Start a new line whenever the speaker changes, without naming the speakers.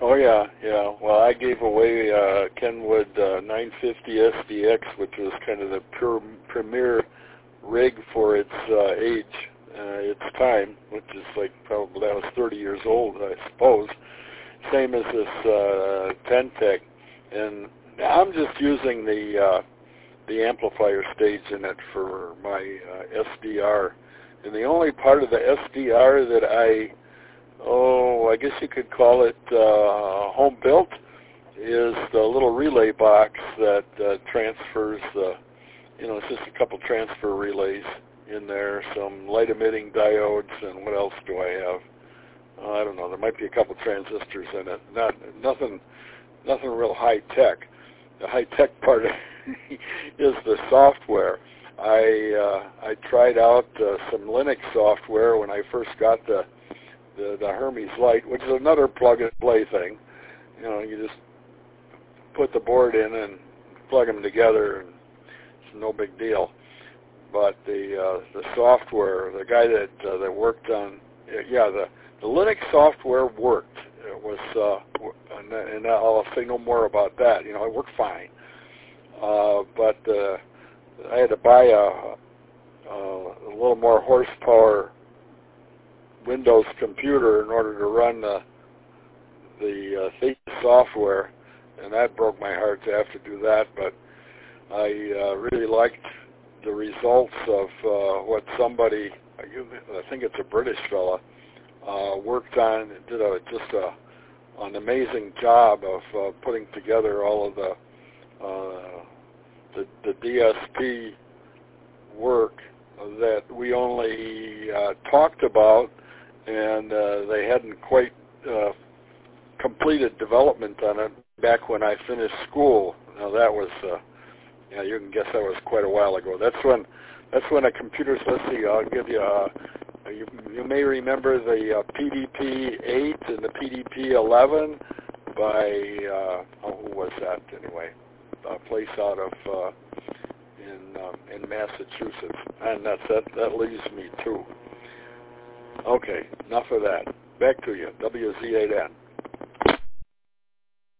Oh yeah, yeah. Well, I gave away Kenwood 950 SDX, which was kind of the premier rig for its age, its time, which is like probably that was 30 years old, I suppose. Same as this Pentec, and I'm just using the amplifier stage in it for my SDR, and the only part of the SDR that I guess you could call it home built, is the little relay box that transfers the, it's just a couple transfer relays in there, some light emitting diodes, and what else do I have? I don't know. There might be a couple transistors in it. Nothing real high tech. The high tech part is the software. I tried out some Linux software when I first got the Hermes Lite, which is another plug-and-play thing. You just put the board in and plug them together, and it's no big deal. But the software, the guy that worked on, the Linux software worked. It was, and I'll say no more about that. It worked fine. But I had to buy a little more horsepower Windows computer in order to run the Thetis software, and that broke my heart to have to do that. But I really liked the results of what somebody, I think it's a British fella, worked on. It did an amazing job of putting together all of the DSP work that we only talked about, and they hadn't quite completed development on it back when I finished school. Now that was, you can guess that was quite a while ago. That's when a computer, let's see, I'll give you, you may remember the PDP-8 and the PDP-11 by, who was that anyway? A place out of, in Massachusetts. And that leaves me too. Okay, enough of that. Back to you, WZ8N.